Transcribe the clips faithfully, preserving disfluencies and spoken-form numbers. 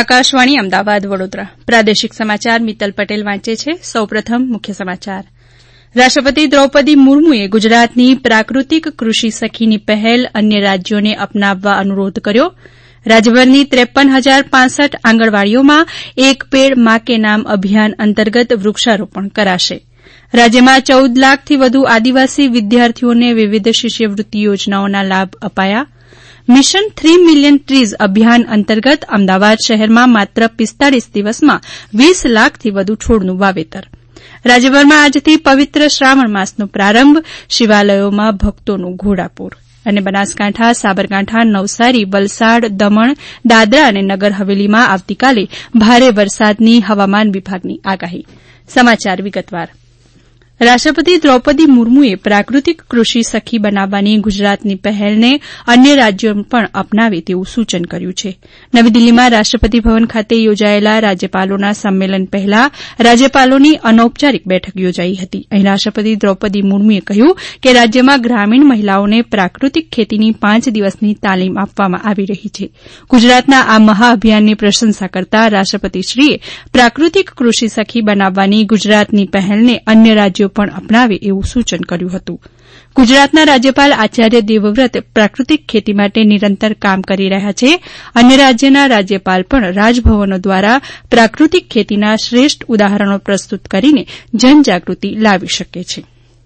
આકાશવાણી અમદાવાદ વડોદરા પ્રાદેશિક સમાચાર મિત્તલ પટેલ વાંચે છે. સૌપ્રથમ મુખ્ય સમાચાર. રાષ્ટ્રપતિ દ્રૌપદી મુર્મુએ ગુજરાતની પ્રાકૃતિક કૃષિ સખીની પહેલ અન્ય રાજ્યોને અપનાવવા અનુરોધ કર્યો. રાજ્યભરની ત્રેપન હજાર પાંસઠ આંગણવાડીઓમાં એક પેડ માં કે નામ અભિયાન અંતર્ગત વૃક્ષારોપણ કરાશે. રાજ્યમાં ચૌદ લાખથી વધુ આદિવાસી વિદ્યાર્થીઓને વિવિધ શિષ્યવૃત્તિ યોજનાઓના લાભ અપાયા. મિશન થ્રી મિલિયન ટ્રીઝ અભિયાન અંતર્ગત અમદાવાદ શહેરમાં માત્ર પિસ્તાળીસ દિવસમાં વીસ લાખથી વધુ છોડનું વાવેતર. રાજ્યભરમાં આજથી પવિત્ર શ્રાવણ માસનો પ્રારંભ, શિવાલયોમાં ભક્તોનું ઘોડાપૂર. અને બનાસકાંઠા, સાબરકાંઠા, નવસારી, વલસાડ, દમણ, દાદરા અને નગર હવેલીમાં આવતીકાલે ભારે વરસાદની હવામાન વિભાગની આગાહી. સમાચાર વિગતવાર. રાષ્ટ્રપતિ દ્રૌપદી મુર્મુએ પ્રાકૃતિક કૃષિ સખી બનાવવાની ગુજરાતની પહેલને અન્ય રાજ્યો પણ અપનાવે તેવું સૂચન કર્યું છે. નવી દિલ્હીમાં રાષ્ટ્રપતિ ભવન ખાતે યોજાયેલા રાજ્યપાલોના સંમેલન પહેલા રાજ્યપાલોની અનૌપચારિક બેઠક યોજાઈ હતી. અહીં રાષ્ટ્રપતિ દ્રૌપદી મુર્મુએ કહ્યું કે રાજ્યમાં ગ્રામીણ મહિલાઓને પ્રાકૃતિક ખેતીની પાંચ દિવસની તાલીમ આપવામાં આવી રહી છે. ગુજરાતના આ મહાઅભિયાનની પ્રશંસા કરતા રાષ્ટ્રપતિશ્રીએ પ્રાકૃતિક કૃષિ સખી બનાવવાની ગુજરાતની પહેલને અન્ય રાજ્યો પણ અપનાવે એવું સૂચન કર્યું હતું. ગુજરાતના રાજ્યપાલ આચાર્ય દેવવ્રત પ્રાકૃતિક ખેતી માટે નિરંતર કામ કરી રહ્યા છે. અન્ય રાજ્યના રાજ્યપાલ પણ રાજભવનો દ્વારા પ્રાકૃતિક ખેતીના શ્રેષ્ઠ ઉદાહરણો પ્રસ્તુત કરીને જનજાગૃતિ લાવી શકે છે.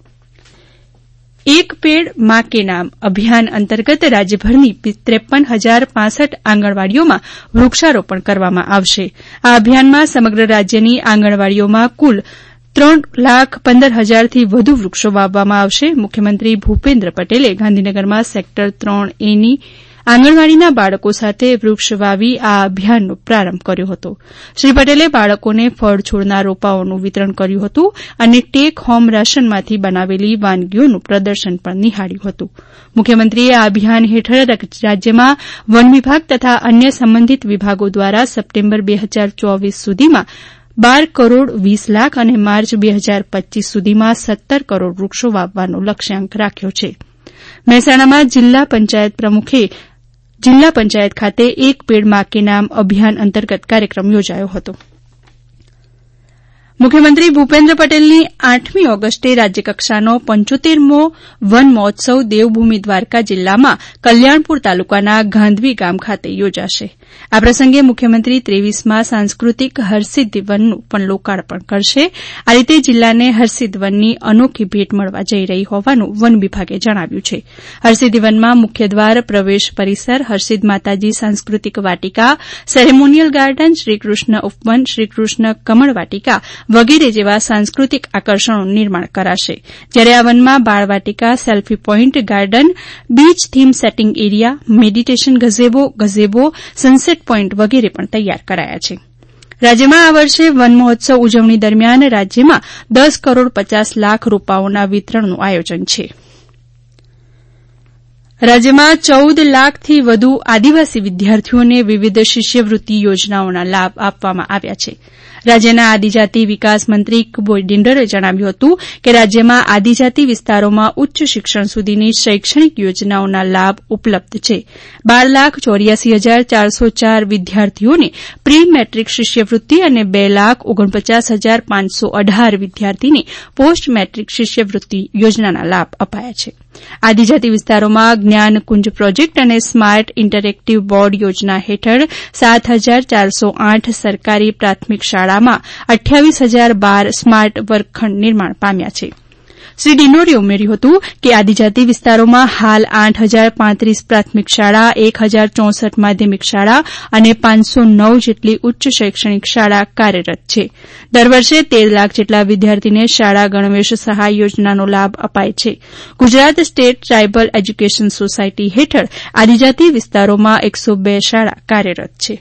એક પેડ માં કે નામ અભિયાન અંતર્ગત રાજ્યભરની ત્રેપન હજાર પાંસઠ આંગણવાડીઓમાં વૃક્ષારોપણ કરવામાં આવશે. આ અભિયાનમાં સમગ્ર રાજ્યની આંગણવાડીઓમાં કુલ ત્રણ લાખ પંદર હજારથી વધુ વૃક્ષો વાવવામાં આવશે. મુખ્યમંત્રી ભૂપેન્દ્ર પટેલે ગાંધીનગરમાં સેક્ટર ત્રણ એ ની આંગણવાડીના બાળકો સાથે વૃક્ષ વાવી આ અભિયાનનો પ્રારંભ કર્યો હતો. શ્રી પટેલે બાળકોને ફળ છોડના રોપાઓનું વિતરણ કર્યું હતું અને ટેક હોમ રાશનમાંથી બનાવેલી વાનગીઓનું પ્રદર્શન પણ નિહાળ્યું હતું. મુખ્યમંત્રીએ આ અભિયાન હેઠળ રાજ્યમાં વન વિભાગ તથા અન્ય સંબંધિત વિભાગો દ્વારા સપ્ટેમ્બર બે હજાર ચોવીસ સુધીમાં બાર કરોડ વીસ લાખ અને માર્ચ બે હજાર પચ્ચીસ સુધીમાં સત્તર કરોડ વૃક્ષો વાવવાનો લક્ષ્યાંક રાખ્યો છે. મહેસાણામાં જિલ્લા પંચાયત પ્રમુખે જિલ્લા પંચાયત ખાતે એક પેડ માં કે નામ અભિયાન અંતર્ગત કાર્યક્રમ યોજાયો હતો. મુખ્યમંત્રી ભૂપેન્દ્ર પટેલની આઠમી ઓગસ્ટે રાજ્યકક્ષાનો પંચોતેરમો વન મહોત્સવ દેવભૂમિ દ્વારકા જિલ્લામાં કલ્યાણપુર તાલુકાના ગાંધવી ગામ ખાતે યોજાશે. આ પ્રસંગે મુખ્યમંત્રી ત્રેવીસમાં સાંસ્કૃતિક હરસિદ્ધિ વનનું પણ લોકાર્પણ કરશે. આ રીતે જિલ્લાને હરસિદ્ધ વનની અનોખી ભેટ મળવા જઈ રહી હોવાનું વન વિભાગે જણાવ્યું છે. હરસિદ્ધિ વનમાં મુખ્ય દ્વાર, પ્રવેશ પરિસર, હરસિદ્ધ માતાજી સાંસ્કૃતિક વાટિકા, સેરેમોનિયલ ગાર્ડન, શ્રીકૃષ્ણ ઉપવન, શ્રીકૃષ્ણ કમળ વાટિકા વગેરે જેવા સાંસ્કૃતિક આકર્ષણોનું નિર્માણ કરાશે. જ્યારે આ વનમાં બાળવાટિકા, selfie point, garden, beach theme setting area, meditation gazebo, gazebo, sunset point વગેરે પણ તૈયાર કરાયા છે. રાજ્યમાં આ વર્ષે વન મહોત્સવ ઉજવણી દરમિયાન રાજ્યમાં દસ કરોડ પચાસ લાખ રોપાઓના વિતરણનું આયોજન છે. રાજ્યમાં ચૌદ લાખથી વધુ આદિવાસી વિદ્યાર્થીઓને વિવિધ શિષ્યવૃત્તિ યોજનાઓના લાભ આપવામાં આવ્યા છે. રાજ્યના આદિજાતિ વિકાસ મંત્રી કુબોય ડિંડરે જણાવ્યું હતું કે રાજ્યમાં આદિજાતિ વિસ્તારોમાં ઉચ્ચ શિક્ષણ સુધીની શૈક્ષણિક યોજનાઓના લાભ ઉપલબ્ધ છે. બાર લાખ ચોર્યાસી હજાર ચારસો ચાર વિદ્યાર્થીઓને પ્રી મેટ્રિક શિષ્યવૃત્તિ અને બે લાખ ઓગણપચાસ હજાર પાંચસો અઢાર વિદ્યાર્થીને પોસ્ટ મેટ્રિક શિષ્યવૃત્તિ યોજનાના લાભ અપાયા છે. આદિજાતિ વિસ્તારોમાં જ્ઞાનકુંજ પ્રોજેક્ટ અને સ્માર્ટ ઇન્ટરેક્ટિવ બોર્ડ યોજના હેઠળ સાત હજાર ચારસો આઠ સરકારી પ્રાથમિક શાળામાં અઠ્યાવીસ હજાર બાર સ્માર્ટ વર્ગખંડ નિર્માણ પામ્યા છે. શ્રી ડિંડોરે ઉમેર્યું હતું કે આદિજાતિ વિસ્તારોમાં હાલ આઠ હજાર પાંત્રીસ પ્રાથમિક શાળા, એક હજાર ચોસઠ માધ્યમિક શાળા અને પાંચસો નવ જેટલી ઉચ્ચ શૈક્ષણિક શાળા કાર્યરત છે. દર વર્ષે તેર લાખ જેટલા વિદ્યાર્થીને શાળા ગણવેશ સહાય યોજનાનો લાભ અપાય છે. Gujarat state tribal education society હેઠળ આદિજાતિ વિસ્તારોમાં એકસો બે શાળા કાર્યરત છે.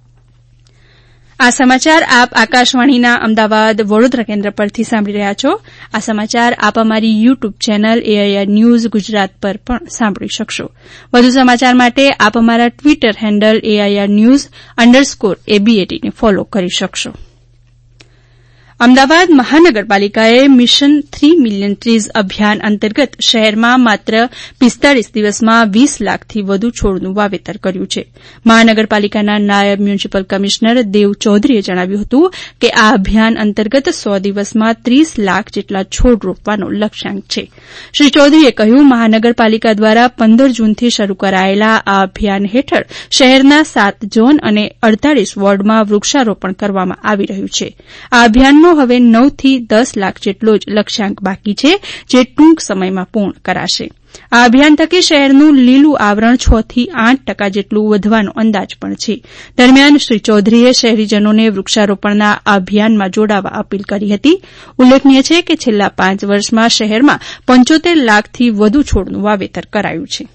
આ સમાચાર આપ આકાશવાણીના અમદાવાદ વડોદરા કેન્દ્ર પરથી સાંભળી રહ્યા છો. આ સમાચાર આપ અમારી YouTube channel AIR news Gujarat પર પણ સાંભળી શકશો. વધુ સમાચાર માટે આપ અમારા Twitter handle AIR news underscore એબીએટીને ફોલો કરી શકશો. અમદાવાદ મહાનગરપાલિકાએ મિશન થ્રી મિલિયન ટ્રીઝ અભિયાન અંતર્ગત શહેરમાં માત્ર પિસ્તાળીસ દિવસમાં વીસ લાખથી વધુ છોડનું વાવેતર કર્યું છે. મહાનગરપાલિકાના નાયબ મ્યુનિસિપલ કમિશનર દેવ ચૌધરીએ જણાવ્યું હતું કે આ અભિયાન અંતર્ગત સો દિવસમાં ત્રીસ લાખ જેટલા છોડ રોપવાનો લક્ષ્યાંક છે. શ્રી ચૌધરીએ કહ્યું, મહાનગરપાલિકા દ્વારા પંદર જૂનથી શરૂ કરાયેલા આ અભિયાન હેઠળ શહેરના સાત ઝોન અને અડતાલીસ વોર્ડમાં વૃક્ષારોપણ કરવામાં આવી રહ્યું છે. આ અભિયાનનો હવે નવ થી દસ લાખ જેટલો જ લક્ષ્યાંક બાકી છે, જે ટૂંક સમયમાં પૂર્ણ કરાશે. આ અભિયાન થકી શહેરનું લીલું આવરણ છ થી આઠ ટકા જેટલું વધવાનો અંદાજ પણ છે. દરમિયાન શ્રી ચૌધરીએ શહેરીજનોને વૃક્ષારોપણના આ અભિયાનમાં જોડાવા અપીલ કરી હતી. ઉલ્લેખનીય છે કે છેલ્લા પાંચ વર્ષમાં શહેરમાં પંચોતેર લાખથી વધુ છોડનું વાવેતર કરાયું છે.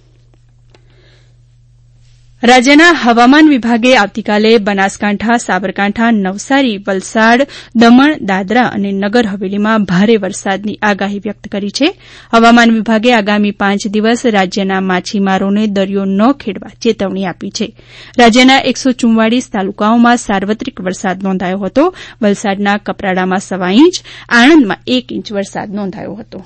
રાજ્યના હવામાન વિભાગે આવતીકાલે બનાસકાંઠા, સાબરકાંઠા, નવસારી, વલસાડ, દમણ, દાદરા અને નગર હવેલીમાં ભારે વરસાદની આગાહી વ્યક્ત કરી છે. હવામાન વિભાગે આગામી પાંચ દિવસ રાજ્યના માછીમારોને દરિયો ન ખેડવા ચેતવણી આપી છે. રાજ્યના એકસો ચુમ્વાળીસ તાલુકાઓમાં સાર્વત્રિક વરસાદ નોંધાયો હતો. વલસાડના કપરાડામાં સવા ઇંચ, આણંદમાં એક ઇંચ વરસાદ નોંધાયો હતો.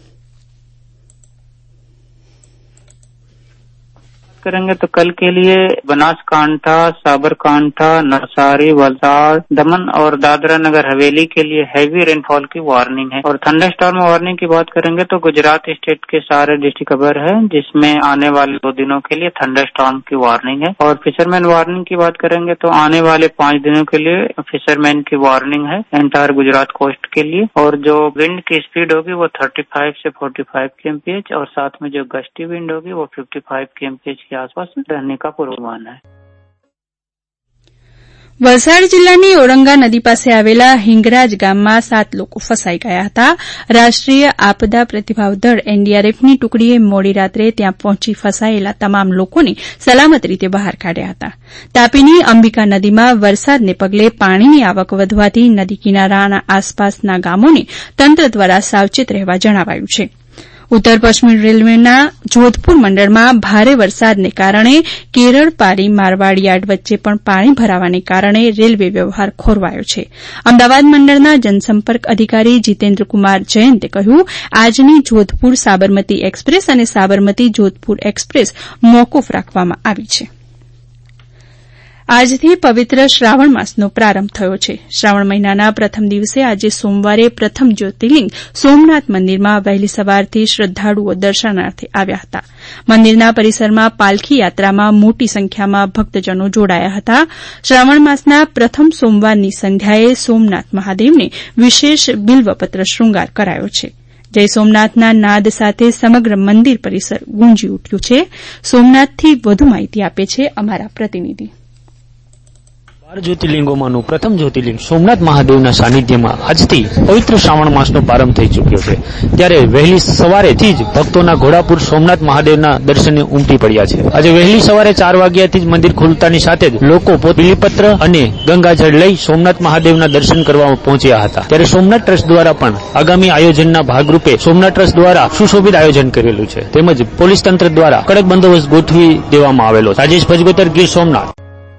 करेंगे तो कल के लिए बनासकांठा, साबरकांठा, नवसारी, वलसाड़, दमन और दादरा नगर हवेली के लिए हैवी रेनफॉल की वार्निंग है. और थंडरस्टॉर्म वार्निंग की बात करेंगे तो गुजरात स्टेट के सारे डिस्ट्रिक्ट कवर है, जिसमें आने वाले दो दिनों के लिए थंडरस्टॉर्म की वार्निंग है. और फिशरमैन वार्निंग की बात करेंगे तो आने वाले पांच दिनों के लिए फिशरमैन की वार्निंग है एंटायर गुजरात कोस्ट के लिए. और जो विंड की स्पीड होगी वो पैंतीस से पैंतालीस केएमपीएच और साथ में जो गस्टी विंड होगी वो पचपन केएमपीएच के आसपास रहने का पूर्वानुमान है. વલસાડ જિલ્લાની ઓરંગા નદી પાસે આવેલા હિંગરાજ ગામમાં સાત લોકો ફસાઈ ગયા હતા. રાષ્ટ્રીય આપદા પ્રતિભાવ દળ એનડીઆરએફની ટુકડીએ મોડી રાત્રે ત્યાં પહોંચી ફસાયેલા તમામ લોકોને સલામત રીતે બહાર કાઢ્યા હતા. તાપીની અંબિકા નદીમાં વરસાદને પગલે પાણીની આવક વધવાથી નદી કિનારાના આસપાસના ગામોને તંત્ર દ્વારા સાવચેત રહેવા જણાવાયું છે. ઉત્તર પશ્ચિમ રેલવેના જોધપુર મંડળમાં ભારે વરસાદને કારણે કેરળ પારી મારવાડ યાર્ડ વચ્ચે પણ પાણી ભરાવાને કારણે રેલવે વ્યવહાર ખોરવાયો છે. અમદાવાદ મંડળના જનસંપર્ક અધિકારી જીતેન્દ્રકુમાર જયંતે કહ્યું, આજની જોધપુર સાબરમતી એક્સપ્રેસ અને સાબરમતી જોધપુર એક્સપ્રેસ મોકૂફ રાખવામાં આવી છે. આજથી પવિત્ર શ્રાવણ માસનો પ્રારંભ થયો છે. શ્રાવણ મહિનાના પ્રથમ દિવસે આજે સોમવારે પ્રથમ જ્યોતિર્લિંગ સોમનાથ મંદિરમાં વહેલી સવારથી શ્રદ્ધાળુઓ દર્શનાર્થે આવ્યા હતા. મંદિરના પરિસરમાં પાલખી યાત્રામાં મોટી સંખ્યામાં ભક્તજનો જોડાયા હતા. શ્રાવણ માસના પ્રથમ સોમવારની સંધ્યાએ સોમનાથ મહાદેવને વિશેષ બિલ્વપત્ર શૃંગાર કરાયો છે. જય સોમનાથના નાદ સાથે સમગ્ર મંદિર પરિસર ગુંજી ઉઠ્યું છે. સોમનાથથી વધુ માહિતી આપે છે અમારા પ્રતિનિધિ. બાર જ્યોતિર્લિંગોમાંનું પ્રથમ જ્યોતિર્લિંગ સોમનાથ મહાદેવના સાનિધ્યમાં આજથી પવિત્ર શ્રાવણ માસનો પ્રારંભ થઈ ચૂક્યો છે. ત્યારે વહેલી સવારેથી જ ભક્તોના ઘોડાપુર સોમનાથ મહાદેવના દર્શને ઉમટી પડ્યા છે. આજે વહેલી સવારે ચાર વાગ્યાથી જ મંદિર ખુલતાની સાથે જ લોકો બિલીપત્ર અને ગંગાજળ લઈ સોમનાથ મહાદેવના દર્શન કરવા પહોંચ્યા હતા. ત્યારે સોમનાથ ટ્રસ્ટ દ્વારા પણ આગામી આયોજનના ભાગરૂપે સોમનાથ ટ્રસ્ટ દ્વારા સુશોભિત આયોજન કરેલું છે. તેમજ પોલીસ તંત્ર દ્વારા કડક બંદોબસ્ત ગોઠવી દેવામાં આવેલો. રાજેશ ભજગોતર, ગીર સોમનાથ.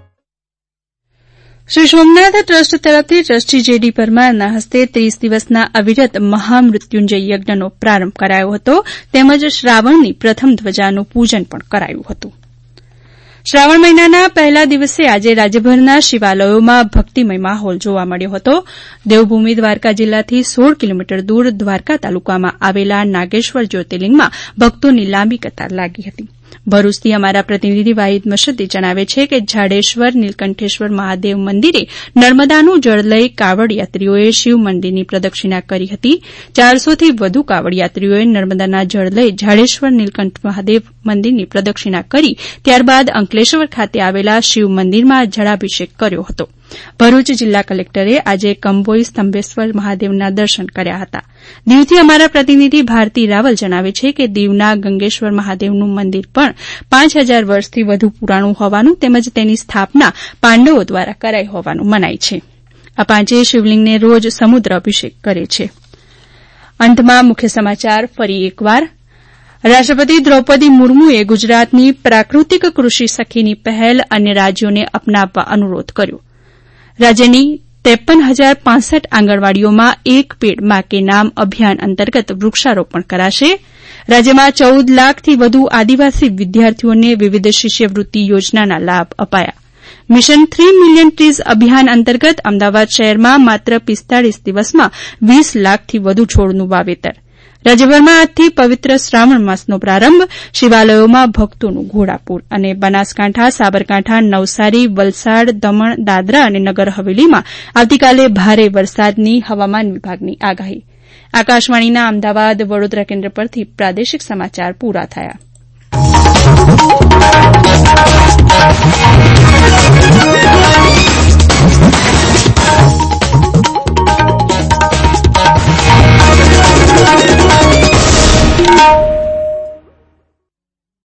શ્રી સોમનાથ ટ્રસ્ટ તરફથી ટ્રસ્ટી જેડી પરમારના હસ્તે ત્રીસ દિવસના અવિરત મહામૃત્યુંજય યજ્ઞનો પ્રારંભ કરાયો હતો. તેમજ શ્રાવણની પ્રથમ ધ્વજાનું પૂજન પણ કરાયું હતું. શ્રાવણ મહિનાના પહેલા દિવસે આજે રાજ્યભરના શિવાલયોમાં ભક્તિમય માહોલ જોવા મળ્યો હતો. દેવભૂમિ દ્વારકા જિલ્લાથી સોળ કિલોમીટર દૂર દ્વારકા તાલુકામાં આવેલા નાગેશ્વર જ્યોતિર્લિંગમાં ભક્તોની લાંબી કતાર લાગી હતી. ભરૂચથી અમારા પ્રતિનિધિ વાહિદ મશદી જણાવે છે કે ઝાડેશ્વર નીલકંઠેશ્વર મહાદેવ મંદિરે નર્મદાનું જળ લઈ કાવડ યાત્રીઓએ શિવ મંદિરની પ્રદક્ષિણા કરી હતી. ચારસોથી વધુ કાવડ યાત્રીઓએ નર્મદાના જળ લઈ ઝાડેશ્વર નીલકંઠ મહાદેવ મંદિરની પ્રદક્ષિણા કરી ત્યારબાદ અંકલેશ્વર ખાતે આવેલા શિવ મંદિરમાં જળાભિષેક કર્યો હતો. ભરૂચ જિલ્લા કલેક્ટરે આજે કંભોઈ સ્તંભેશ્વર મહાદેવના દર્શન કર્યા હતા. દીવથી અમારા પ્રતિનિધિ ભારતી રાવલ જણાવે છે કે દીવના ગંગેશ્વર મહાદેવનું મંદિર પણ પાંચ હજાર વર્ષથી વધુ પુરાણું હોવાનું તેમજ તેની સ્થાપના પાંડવો દ્વારા કરાઈ હોવાનું મનાય છે. આ પાંચેય શિવલિંગને રોજ સમુદ્ર અભિષેક કરે છે. અંતમાં મુખ્ય સમાચાર ફરી એકવાર. રાષ્ટ્રપતિ દ્રૌપદી મુર્મુએ ગુજરાતની પ્રાકૃતિક કૃષિ સખીની પહેલ અન્ય રાજ્યોને અપનાવવા અનુરોધ કર્યો. રાજ્યની ત્રેપન હજાર પાંસઠ આંગણવાડીઓમાં એક પેડ માં કે નામ અભિયાન અંતર્ગત વૃક્ષારોપણ કરાશે. રાજ્યમાં ચૌદ લાખથી વધુ આદિવાસી વિદ્યાર્થીઓને વિવિધ શિષ્યવૃત્તિ યોજનાના લાભ અપાયા. મિશન થ્રી મિલિયન ટ્રીઝ અભિયાન અંતર્ગત અમદાવાદ શહેરમાં માત્ર પિસ્તાળીસ દિવસમાં વીસ લાખથી વધુ છોડનું વાવેતર. રાજ્યભરમાં આજથી પવિત્ર શ્રાવણ માસનો પ્રારંભ. શિવાલયોમાં ભક્તોનું ઘોડાપૂર. અને બનાસકાંઠા, સાબરકાંઠા, નવસારી, વલસાડ, દમણ, દાદરા અને નગર હવેલીમાં આવતીકાલે ભારે વરસાદની હવામાન વિભાગની આગાહી. આકાશવાણીના અમદાવાદ વડોદરા કેન્દ્ર પરથી પ્રાદેશિક સમાચાર પૂરા થયા.